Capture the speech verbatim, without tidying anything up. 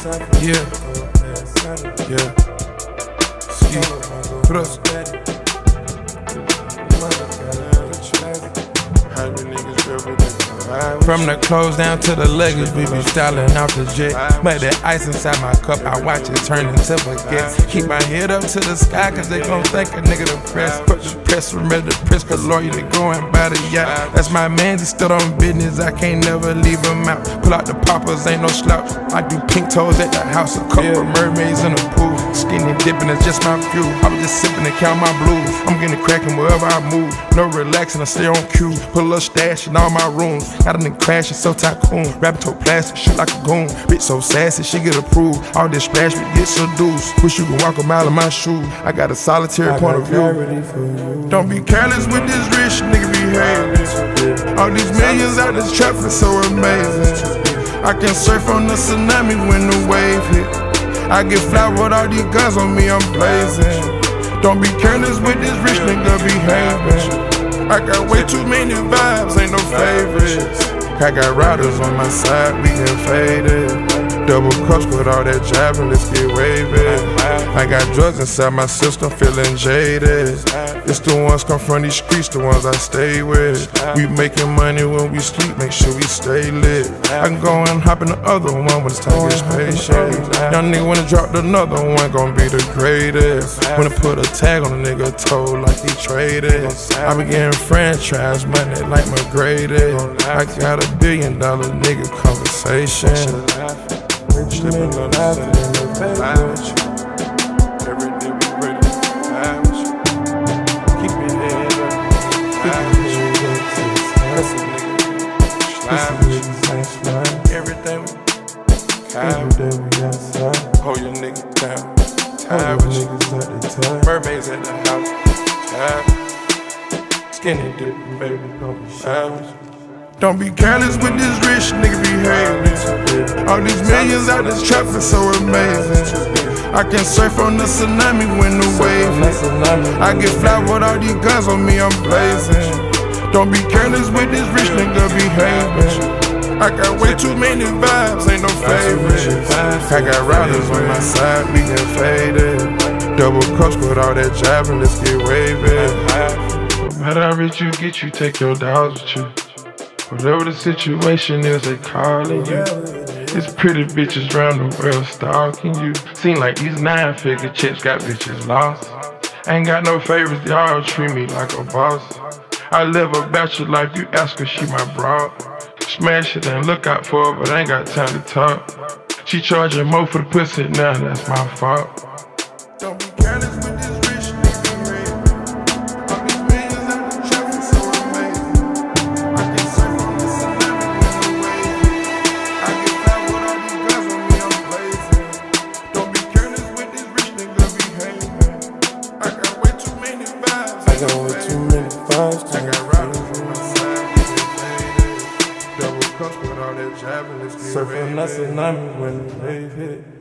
Yeah, yeah. Ski, put us. From the clothes down to the luggage, we be styling out the jet. But that ice inside my cup, I watch it turn into baguettes. Keep my head up to the sky, cause they gon' think a nigga depressed. Put the press, remember the press, cause lawyer they going by the yacht. That's my man, he still on business, I can't never leave him out. Pull out the poppers, ain't no slouch. I do pink toes at the house, a couple of mermaids in the pool. Skinny dipping, it's just my fuel. I was just sipping and count my blues. I'm getting cracking wherever I move. No relaxing, I stay on cue. Put a little stash in all my rooms. Got a nigga crashing, so tycoon. Rabbit toe plastic, shit like a goon. Bitch so sassy, she get approved. All this trash, we get seduced. Wish you could walk a mile in my shoes. I got a solitary I point of view. Don't be careless with this rich nigga behavior. All these millions out this traffic so amazing. I can surf on the tsunami when the wave hit. I get fly with all these guns on me, I'm blazing. Don't be careless with this rich nigga behaving. I got way too many vibes, ain't no favorites. I got riders on my side, we get faded. Double cups with all that driving, let's get wavy. I got drugs inside my system, feeling jaded. It's the ones come from these streets, the ones I stay with. We making money when we sleep, make sure we stay lit. I can go and hop in the other one when it's time to get patient. Young nigga wanna drop another one, gon' be the greatest. Wanna put a tag on a nigga toe like he traded. I be getting franchise money like my graded. I got a billion dollar nigga conversation. Slipping on the sand, vibe with you. Every day we ready to vibe with you. Keep your head up, vibe with you. Hustle nigga, slide with you. Everything we vibe. Hold your nigga down, tie with you. Mermaids at the house, tie. Skinny dipping, baby, don't be shy with you. Don't be careless with this rich nigga behavior. All these millions out this traffic so amazing. I can surf on the tsunami when the wave hit. I get fly with all these guns on me, I'm blazing. Don't be careless with this rich nigga behaving. I got way too many vibes, ain't no favorites. I got riders on my side, we get faded. Double cups with all that driving, let's get wavy. No matter how rich you get, you take your dogs with you. Whatever the situation is, they calling you. It's pretty bitches round the world stalking you. Seem like these nine-figure chicks got bitches lost. Ain't got no favorites, y'all treat me like a boss. I live a bachelor life, you ask her, she my broad. Smash it and look out for her, but I ain't got time to talk. She charging more for the pussy, now that's my fault. Don't be careless with this rich nigga, man. All these millions out the traffic so amazing. I can surf on the tsunami when the wave hit. I get fly with all these guns on me, I'm blazing. Don't be careless with this rich nigga behaving. I got way too many vibes. I got way too many vibes. I got riders on my side, we get faded. Double cups with all that driving, let's get surfing that tsunami when the wave hit.